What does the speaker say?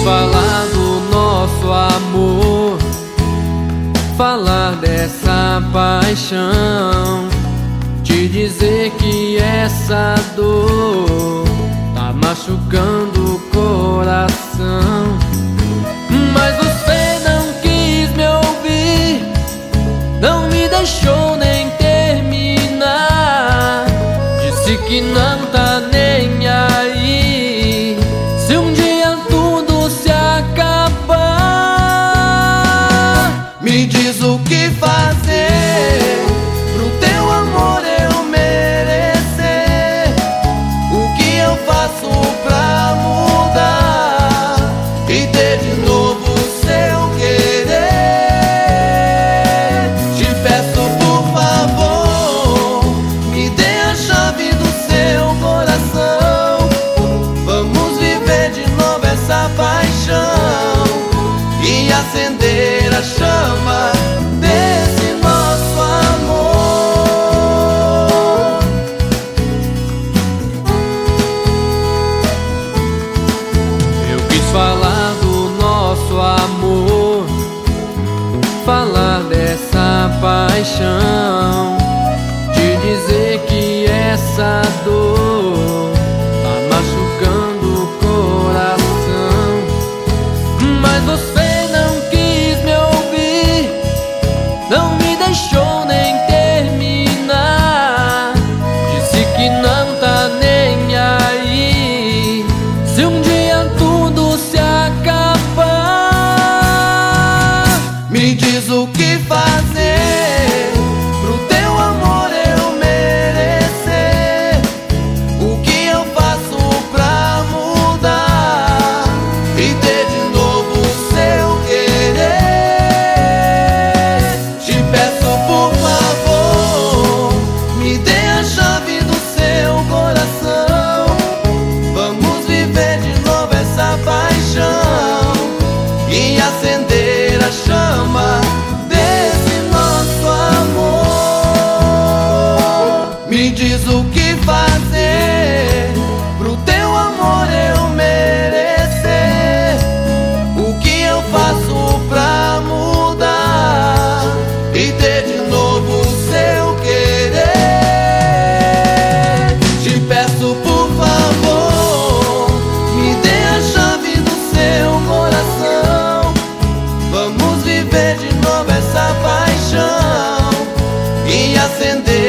falar do nosso amor, falar dessa paixão, te dizer que essa dor tá machucando o coração. Mas você não quis me ouvir, não me deixou nem terminar. Disse que não tá nem aí se um dia tudo se acabar. Me diz o que fazer pro teu amor eu merecer. O que eu faço pra mudar e ter de novo o seu querer? Te peço por favor, me dê a chave do seu coração. Vamos viver de novo essa paixão e acender a chama desse nosso amor. Eu quis falar do nosso amor, falar dessa paixão, te dizer que essa dor tá machucando o coração. Mas você não quis me ouvir, não me deixou nem terminar. Disse que não tá nem aí se um dia tudo se acabar. Me diz o que fazer pro teu amor eu merecer. O que eu faço pra mudar e ter de novo o seu querer? Te peço por favor, me dê a chave do seu coração. Vamos viver de novo essa paixão e acender a chama desse nosso amor. Me diz o que fazer pro teu amor eu merecer. O que eu faço pra mudar e ter de novo o seu querer? Te peço por favor, me dê a chave do seu coração. Vamos viver de novo essa paixão e acender